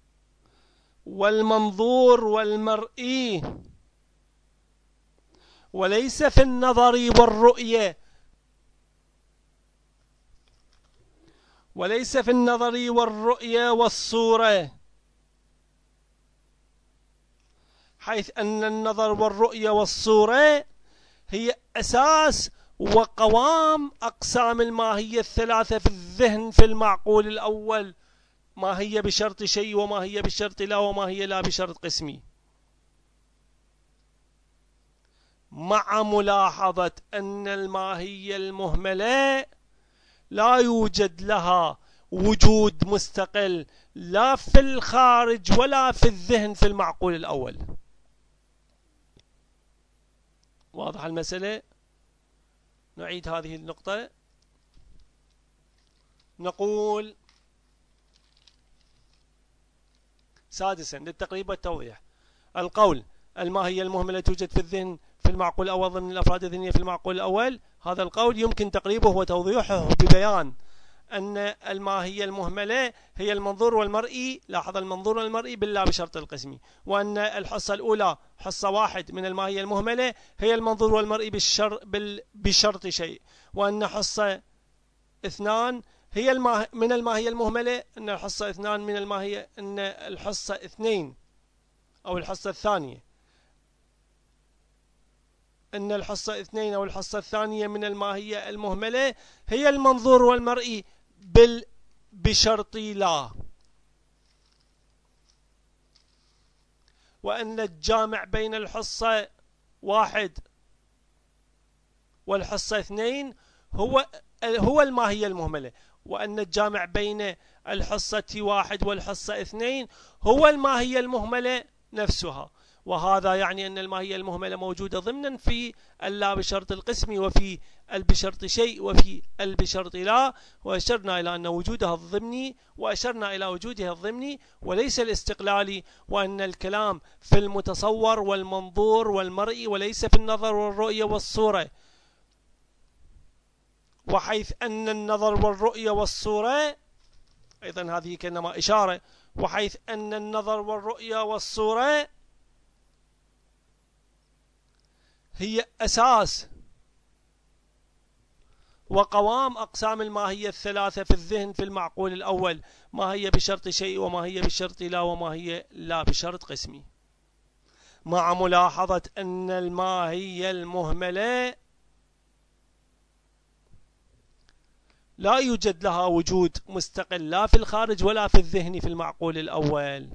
والمنظور والمرئي وليس في النظر والرؤية، وليس في النظر والرؤية والصورة، حيث أن النظر والرؤية والصورة هي أساس وقوام أقسام الماهية الثلاثة في الذهن في المعقول الأول، ما هي بشرط شيء، وما هي بشرط لا، وما هي لا بشرط قسمي، مع ملاحظة أن الماهية المهملة لا يوجد لها وجود مستقل لا في الخارج ولا في الذهن في المعقول الأول. واضح المسألة؟ نعيد هذه النقطة، نقول سادسا للتقريب والتوضيح، القول الماهية المهملة توجد في الذهن في المعقول الأول ضمن الأفراد الذهنية في المعقول الأول، هذا القول يمكن تقريبه وتوضيحه ببيان أن الماهية المهملة هي المنظور والمرئي، لاحظ المنظور والمرئي باللا بشرط القسمي، وأن الحصة الأولى حصة واحد من الماهية المهملة هي المنظور والمرئي بشرط شيء، وأن حصة اثنان هي من الماهية المهملة، أن الحصة اثنان من الماهية، أن الحصة اثنين أو الحصة الثانية، أن الحصة اثنين أو الحصة الثانية من الماهية المهملة هي المنظور والمرئي بشرط لا، وأن الجامع بين الحصة واحد والحصة اثنين هو الماهية المهملة، وأن الجامع بين الحصة واحد والحصة اثنين هو الماهية المهملة نفسها. وهذا يعني أن الماهية المهملة موجودة ضمنا في اللا بشرط القسم، وفي البشرط شيء، وفي البشرط لا، وأشرنا إلى أن وجودها الضمني، وأشرنا إلى وجودها الضمني وليس الاستقلالي، وأن الكلام في المتصور والمنظور والمرئي وليس في النظر والرؤية والصورة، وحيث أن النظر والرؤية والصورة أيضا هذه كأنما إشارة، وحيث أن النظر والرؤية والصورة هي أساس وقوام أقسام الماهية الثلاثة في الذهن في المعقول الأول، ما هي بشرط شيء، وما هي بشرط لا، وما هي لا بشرط قسمي، مع ملاحظة أن الماهية المهملة لا يوجد لها وجود مستقل لا في الخارج ولا في الذهن في المعقول الأول.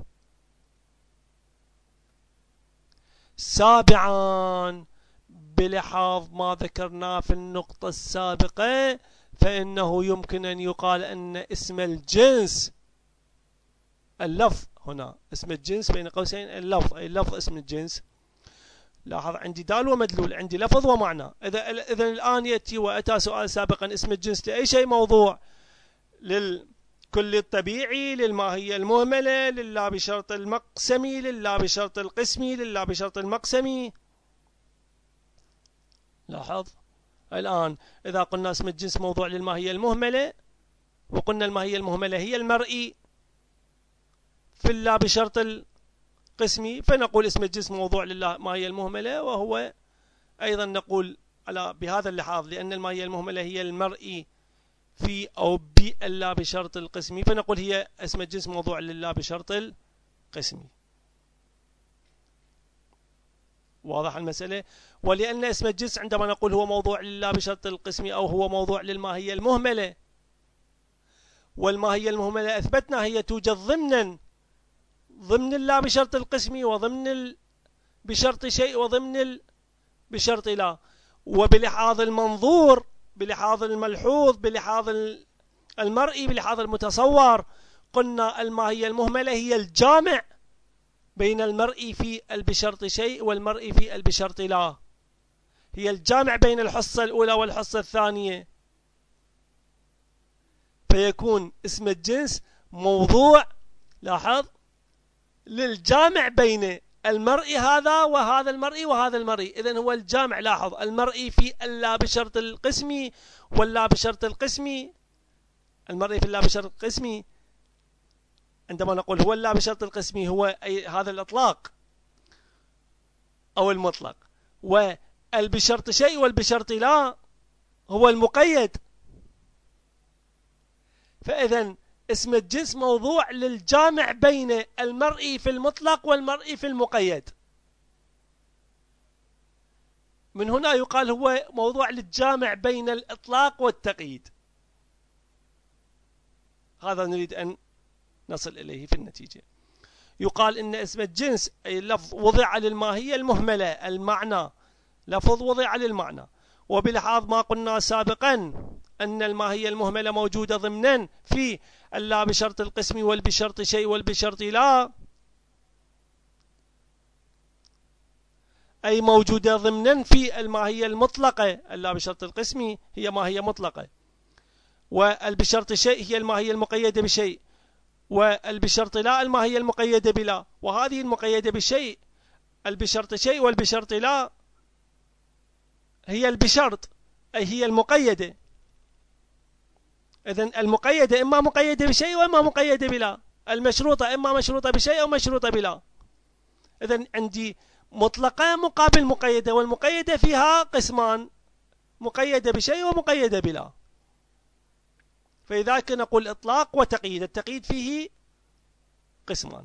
سابعا، بلحاظ ما ذكرناه في النقطة السابقة، فإنه يمكن أن يقال أن اسم الجنس اللفظ، هنا اسم الجنس بين قوسين اللفظ، أي اللفظ اسم الجنس. لاحظ عندي دال ومدلول، عندي لفظ ومعنى. إذا الآن يأتي وأتى سؤال سابقا اسم الجنس لأي شيء موضوع؟ للكل الطبيعي، للماهية المهملة، لله بشرط المقسمي، لله بشرط القسمي، لله بشرط المقسمي. لاحظ الآن إذا قلنا اسم الجنس موضوع للماهية المهملة، وقلنا الماهية المهملة هي المرئي في الله بشرط القسمي، فنقول اسم الجنس موضوع للماهية المهملة، وهو أيضا نقول بهذا اللحاظ لأن الماهية المهملة هي المرئي في أو بالله بشرط القسمي، فنقول هي اسم الجنس موضوع لله بشرط القسمي. واضح المسألة؟ ولأن اسم الجنس عندما نقول هو موضوع لله بشرط القسمي أو هو موضوع للماهية المهملة، والماهية المهملة أثبتنا هي توجد ضمن الله بشرط القسمي، وضمن بشرط شيء، وضمن بشرط لا، وبلحاظ المنظور، بلحاظ الملحوظ، بلحاظ المرئي، بلحاظ المتصور، قلنا الماهية المهملة هي الجامع بين المرئي في بشرط شيء والمرئي في بشرط لا، هي الجامع بين الحصة الأولى والحصة الثانية، فيكون اسم الجنس موضوع، لاحظ، للجامع بين المرئي هذا وهذا المرئي وهذا المرئي. إذن هو الجامع، لاحظ، المرئي في اللا بشرط القسمي واللا بشرط القسمي، المرئي في اللا بشرط القسمي. عندما نقول هو اللا بشرط القسمي هو هذا الإطلاق أو المطلق، والبشرط شيء والبشرط لا هو المقيد. فإذن اسم الجنس موضوع للجامع بين المرئي في المطلق والمرئي في المقيد. من هنا يقال هو موضوع للجامع بين الإطلاق والتقييد. هذا نريد أن نصل إليه في النتيجة. يقال إن اسم الجنس أي لفظ وضع للماهية المهملة، المعنى لفظ وضع للمعنى، وبلحاظ ما قلنا سابقا أن الماهية المهملة موجودة ضمنا في اللا بشرط القسم والبشرط شيء والبشرط لا، أي موجودة ضمنا في الماهية المطلقة. اللا بشرط القسم هي ماهية مطلقة، والبشرط شيء هي الماهية المقيدة بشيء، والبشرط لا الماهية المقيدة بلا، وهذه المقيدة بشيء البشرط شيء والبشرط لا هي البشرط أي هي المقيدة. إذن المقيدة إما مقيدة بشيء وإما مقيدة بلا، المشروطة إما مشروطة بشيء أو مشروطة بلا. إذن عندي مطلقة مقابل مقيدة، والمقيدة فيها قسمان، مقيدة بشيء ومقيدة بلا. فلذلك نقول إطلاق وتقييد، التقييد فيه قسمان.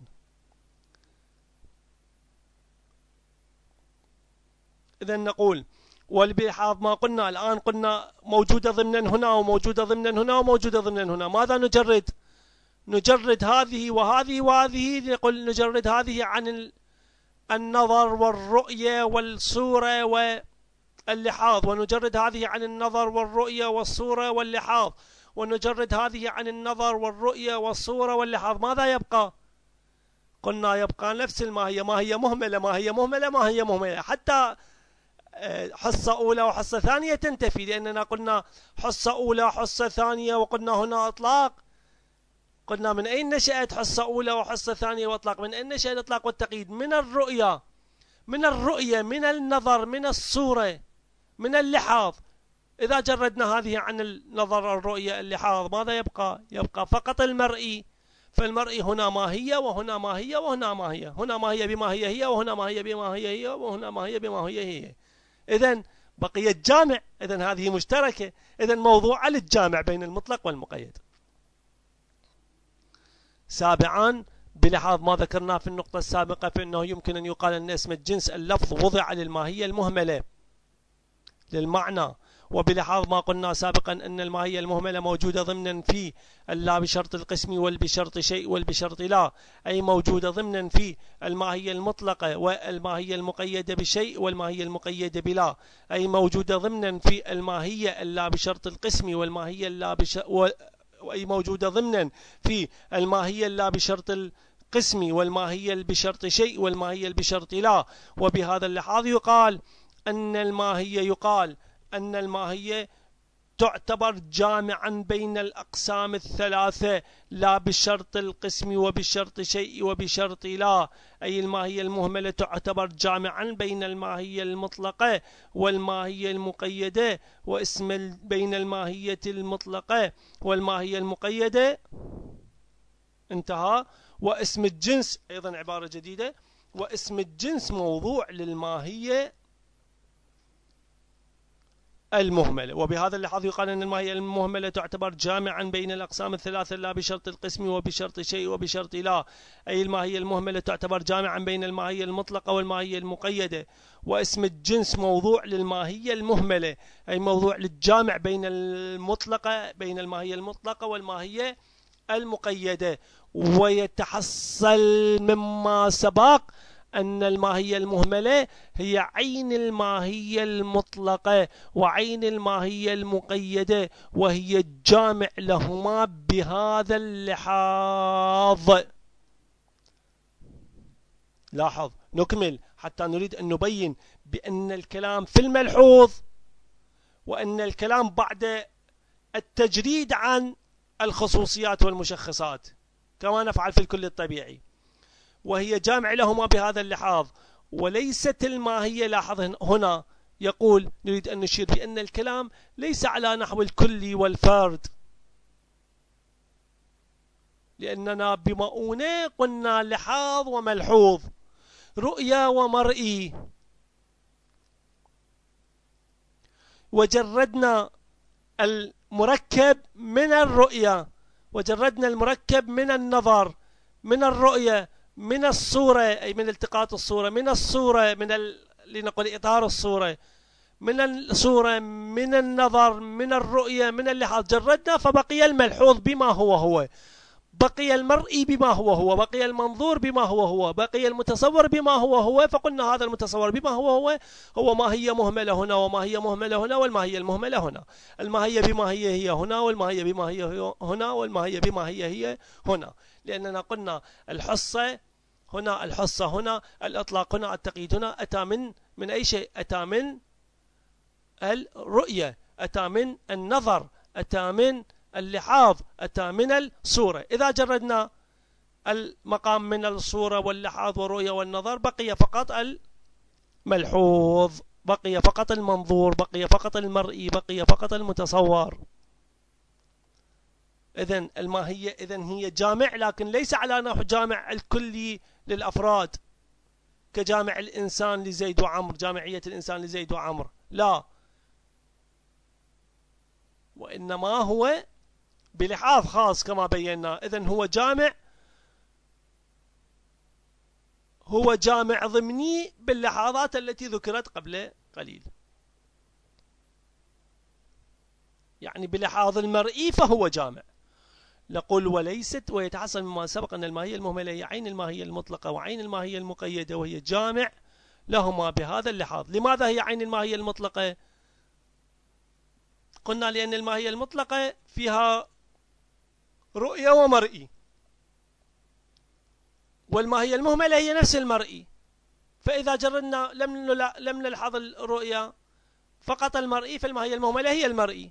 إذن نقول والبلحاظ ما قلنا الآن، قلنا موجودة ضمنا هنا وموجودة ضمنا هنا وموجودة ضمنا هنا. ماذا نجرد؟ نجرد هذه وهذه وهذه، نقول نجرد هذه عن النظر والرؤية والصورة واللحاظ، ونجرد هذه عن النظر والرؤية والصورة واللحاظ، ونجرد هذه عن النظر والرؤية والصورة واللحاظ. ماذا يبقى؟ قلنا يبقى نفس الماهية، ماهية مهملة ماهية مهملة ماهية مهملة، حتى حصة أولى وحصة ثانية تنتفي، لأننا قلنا حصة أولى حصة ثانية، وقلنا هنا إطلاق. قلنا من أين نشأت حصة أولى وحصة ثانية وإطلاق؟ من أين نشأ الإطلاق والتقييد؟ من الرؤية، من الرؤية، من النظر، من الصورة، من اللحاظ. إذا جردنا هذه عن النظر الرؤية اللحاظ ماذا يبقى؟ يبقى فقط المرئي. فالمرئي هنا ماهية وهنا ماهية وهنا ماهية، هنا ماهية بما هي هي، وهنا ماهية بما هي هي، وهنا ماهية بما هي هي. إذن بقي الجامع، إذن هذه مشتركة، إذن موضوع للجامع بين المطلق والمقيد. سابعا بلحاظ ما ذكرنا في النقطة السابقة، فإنه يمكن أن يقال أن اسم الجنس اللفظ وضع للماهية المهملة للمعنى، وبلحاظ ما قلنا سابقا أن الماهية المهملة موجودة ضمنا في اللا بشرط القسم والبشرط شيء والبشرط لا، أي موجودة ضمنا في الماهية المطلقة والماهية المقيدة بشيء والماهية المقيدة بلا، أي موجودة ضمنا في الماهية اللا بشرط القسم والماهية أي موجودة ضمنا في الماهية اللا بشرط القسم والماهية بشرط شيء والماهية بشرط لا. وبهذا اللحاظ يقال أن الماهية تعتبر جامعا بين الأقسام الثلاثة لا بشرط القسم وبشرط شيء وبشرط لا، أي الماهية المهملة تعتبر جامعا بين الماهية المطلقة والماهية المقيدة، واسم بين الماهية المطلقة والماهية المقيدة انتهى. واسم الجنس أيضا عبارة جديدة، واسم الجنس موضوع للماهية المهملة. وبهذا اللحاظ يقال أن الماهية المهملة تعتبر جامعا بين الأقسام الثلاثة لا بشرط القسم وبشرط شيء وبشرط لا، أي الماهية المهملة تعتبر جامعا بين الماهية المطلقة والماهية المقيدة. واسم الجنس موضوع للماهية المهملة، أي موضوع للجامع بين الماهية المطلقة والماهية المقيدة. ويتحصل مما سبق أن الماهية المهملة هي عين الماهية المطلقة وعين الماهية المقيدة، وهي الجامع لهما بهذا اللحاظ. لاحظ نكمل حتى نريد أن نبين بأن الكلام في الملحوظ، وأن الكلام بعد التجريد عن الخصوصيات والمشخصات كما نفعل في الكل الطبيعي، وهي جامع لهما بهذا اللحاظ. وليست الماهية، لاحظ هنا يقول نريد أن نشير بأن الكلام ليس على نحو الكلي والفرد، لأننا بمؤونة قلنا لحاظ وملحوظ، رؤية ومرئي، وجردنا المركب من الرؤية، وجردنا المركب من النظر، من الرؤية، من الصورة أي من التقاط الصورة، من الصورة لنقول إطار الصورة، من الصورة، من النظر، من الرؤية، من اللحاظ، جردنا فبقي الملحوظ بما هو، بقي المرئي بما هو، بقي المنظور بما هو، بقي المتصور بما هو. فقلنا هذا المتصور بما هو ماهية مهملة هنا وماهية مهملة هنا والماهية المهملة هنا، الماهية بما هي هنا والماهية بما هي هنا والماهية بما هي هنا، لأننا قلنا الحصة هنا، الحصة هنا، الإطلاق هنا، التقييد هنا، أتى من أي شيء؟ أتى من الرؤية، أتى من النظر، أتى من اللحاظ، أتى من الصورة. إذا جردنا المقام من الصورة واللحاظ والرؤية والنظر بقي فقط الملحوظ، بقي فقط المنظور، بقي فقط المرئي، بقي فقط المتصور. إذن الماهية هي جامع، لكن ليس على نحو جامع الكلي للأفراد كجامع الإنسان لزيد وعمر، جامعية الإنسان لزيد وعمر، لا، وإنما هو بلحاظ خاص كما بينا. إذن هو جامع ضمني باللحاظات التي ذكرت قبل قليل، يعني بلحاظ المرئي فهو جامع. نقول وليست، ويتحصل مما سبق أن الماهية المهملة هي عين الماهية المطلقة وعين الماهية المقيدة، وهي جامع لهما بهذا اللحاظ. لماذا هي عين الماهية المطلقة؟ قلنا لأن الماهية المطلقة فيها رؤية ومرئي، والماهية المهملة هي نفس المرئي، فإذا جردنا لم نلحظ الرؤية فقط المرئي، فالماهية المهملة هي المرئي.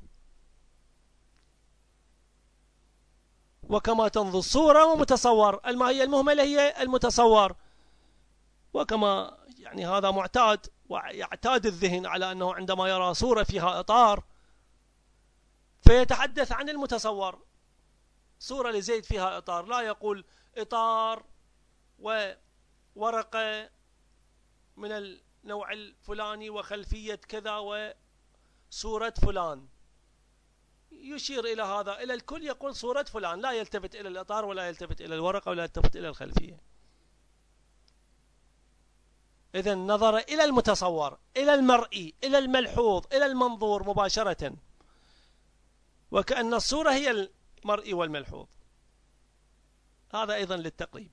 وكما تنظر صورة ومتصور، الماهية المهملة هي المتصور، وكما يعني هذا معتاد ويعتاد الذهن على أنه عندما يرى صورة فيها إطار فيتحدث عن المتصور. صورة لزيد فيها إطار، لا يقول إطار وورقة من النوع الفلاني وخلفية كذا وصورة فلان، يشير إلى هذا، إلى الكل يقول صورة فلان، لا يلتفت إلى الإطار ولا يلتفت إلى الورقة ولا يلتفت إلى الخلفية. إذا نظر إلى المتصور، إلى المرئي، إلى الملحوظ، إلى المنظور مباشرة، وكأن الصورة هي المرئي والملحوظ. هذا أيضا للتقريب.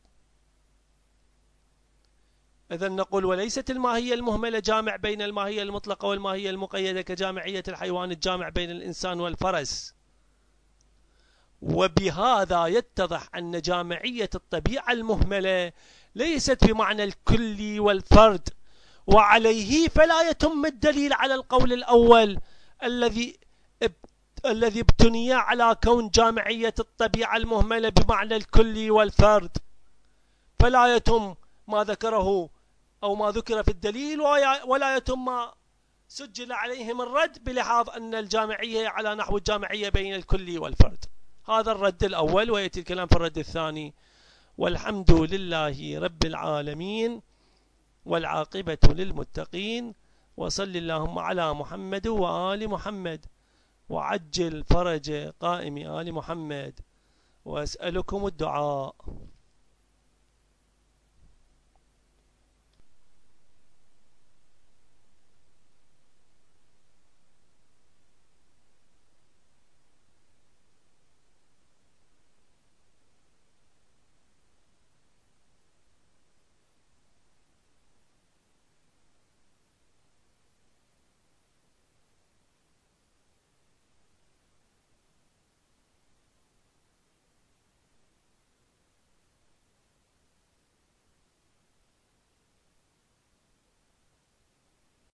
إذا نقول وليست الماهية المهملة جامع بين الماهية المطلقة والماهية المقيدة كجامعية الحيوان الجامع بين الإنسان والفرس. وبهذا يتضح أن جامعية الطبيعة المهملة ليست بمعنى الكلي والفرد، وعليه فلا يتم الدليل على القول الأول الذي ابتني على كون جامعية الطبيعة المهملة بمعنى الكلي والفرد، فلا يتم ما ذكره أو ما ذكر في الدليل، ولا يتم ما سجل عليهم الرد بلحاظ أن الجامعية على نحو الجامعية بين الكلي والفرد. هذا الرد الأول، ويأتي الكلام في الرد الثاني. والحمد لله رب العالمين، والعاقبة للمتقين، وصل اللهم على محمد وآل محمد، وعجل فرج قائم آل محمد، وأسألكم الدعاء.